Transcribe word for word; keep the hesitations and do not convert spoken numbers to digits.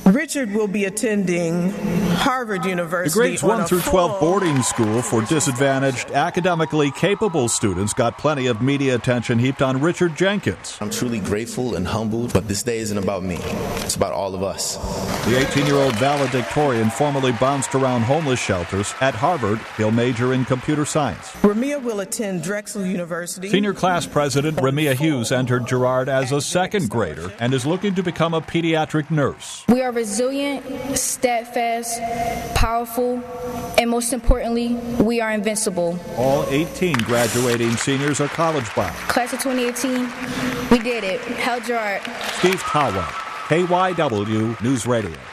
Richard will be attending Harvard University. The grades one through twelve boarding school for disadvantaged, academically capable students got plenty of media attention heaped on Richard Jenkins. I'm truly grateful and humbled, but this day isn't about me. It's about all of us. The eighteen-year-old valedictorian formerly bounced around homeless shelters. At Harvard, he'll major in computer science. Ramia will attend Drexel University. Senior class president Ramia Hughes entered Girard as a second grader and is looking to become a pediatric nurse. We are resilient, steadfast, powerful, and most importantly, we are invincible. All eighteen graduating seniors are college bound. Class of twenty eighteen, we did it. Hell Girard. Steve Tawa, K Y W News Radio.